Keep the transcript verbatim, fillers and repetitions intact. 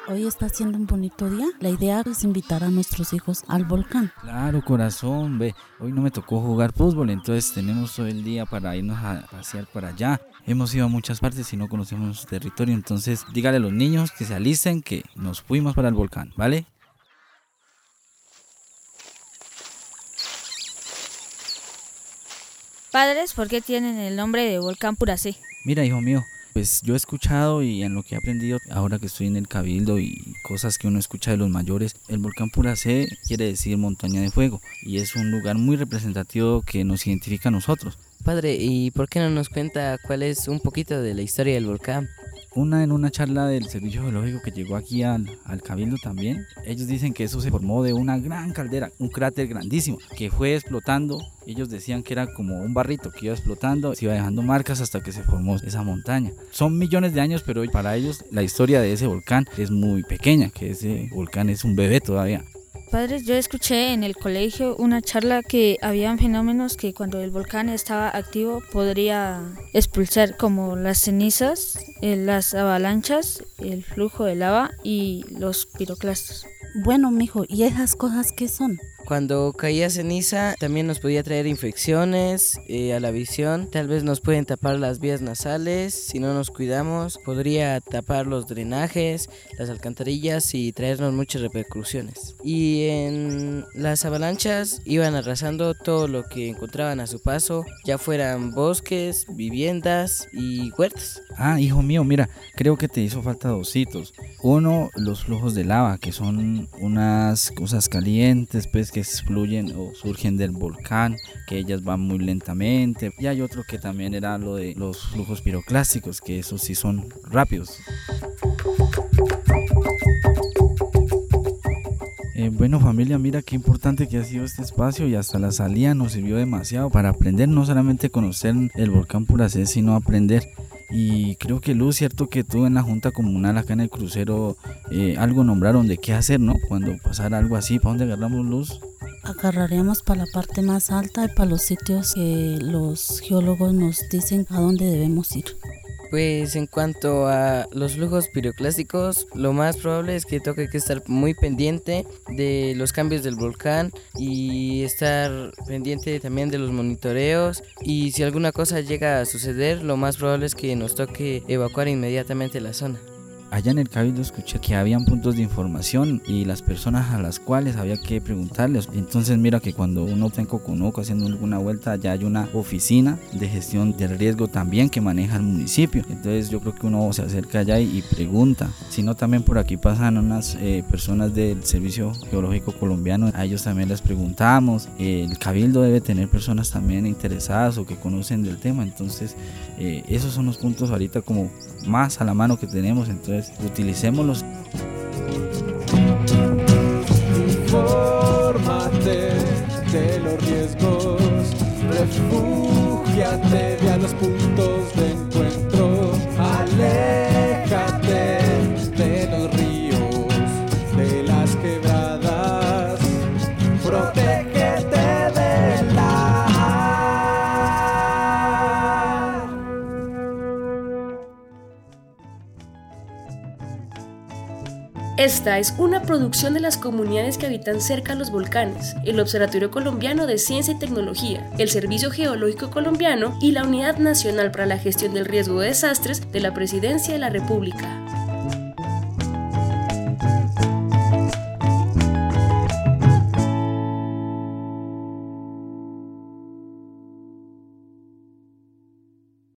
Hoy está haciendo un bonito día. La idea es invitar a nuestros hijos al volcán. Claro, corazón, ve, hoy no me tocó jugar fútbol, entonces tenemos todo el día para irnos a pasear para allá. Hemos ido a muchas partes y no conocemos nuestro territorio, entonces dígale a los niños que se alisten, que nos fuimos para el volcán, ¿vale? Padres, ¿por qué tienen el nombre de Volcán Puracé? Mira, hijo mío, pues yo he escuchado y en lo que he aprendido ahora que estoy en el Cabildo y cosas que uno escucha de los mayores, el volcán Puracé quiere decir montaña de fuego y es un lugar muy representativo que nos identifica a nosotros. Padre, ¿y por qué no nos cuenta cuál es un poquito de la historia del volcán? Una en una charla del Servicio Geológico que llegó aquí al, al Cabildo también, ellos dicen que eso se formó de una gran caldera, un cráter grandísimo que fue explotando. Ellos decían que era como un barrito que iba explotando, se iba dejando marcas hasta que se formó esa montaña. Son millones de años, pero para ellos la historia de ese volcán es muy pequeña, que ese volcán es un bebé todavía. Padres, yo escuché en el colegio una charla que habían fenómenos que cuando el volcán estaba activo podría expulsar, como las cenizas, eh, las avalanchas, el flujo de lava y los piroclastos. Bueno, mijo, ¿y esas cosas qué son? Cuando caía ceniza también nos podía traer infecciones eh, a la visión, tal vez nos pueden tapar las vías nasales, si no nos cuidamos, podría tapar los drenajes, las alcantarillas y traernos muchas repercusiones. Y en las avalanchas iban arrasando todo lo que encontraban a su paso, ya fueran bosques, viviendas y huertas. Ah, hijo mío, mira, creo que te hizo falta dos hitos. Uno, los flujos de lava, que son unas cosas calientes, pues, que fluyen o surgen del volcán, que ellas van muy lentamente. Y hay otro que también era lo de los flujos piroclásticos, que esos sí son rápidos. Eh, bueno, familia, mira qué importante que ha sido este espacio y hasta la salida nos sirvió demasiado para aprender, no solamente conocer el volcán Puracé, sino aprender. Y creo que Luz, cierto que tú en la junta comunal acá en el crucero eh, algo nombraron de qué hacer, ¿no? Cuando pasara algo así, ¿para dónde agarramos, Luz? Agarraríamos para la parte más alta y para los sitios que los geólogos nos dicen a dónde debemos ir. Pues en cuanto a los flujos piroclásticos, lo más probable es que toque que estar muy pendiente de los cambios del volcán y estar pendiente también de los monitoreos, y si alguna cosa llega a suceder, lo más probable es que nos toque evacuar inmediatamente la zona. Allá en el Cabildo escuché que habían puntos de información y las personas a las cuales había que preguntarles. Entonces mira que cuando uno está en Coconuco haciendo alguna vuelta, allá hay una oficina de gestión del riesgo también que maneja el municipio. Entonces yo creo que uno se acerca allá y, y pregunta. Si no, también por aquí pasan unas eh, personas del Servicio Geológico Colombiano, a ellos también les preguntamos. Eh, el Cabildo debe tener personas también interesadas o que conocen del tema. Entonces eh, esos son los puntos ahorita como más a la mano que tenemos, entonces utilicémoslos. Infórmate de los riesgos, refúgiate de a los puntos de encuentro, aléjate de los ríos, de las quebradas, protégete de la. Esta es una producción de las comunidades que habitan cerca a los volcanes, el Observatorio Colombiano de Ciencia y Tecnología, el Servicio Geológico Colombiano y la Unidad Nacional para la Gestión del Riesgo de Desastres de la Presidencia de la República.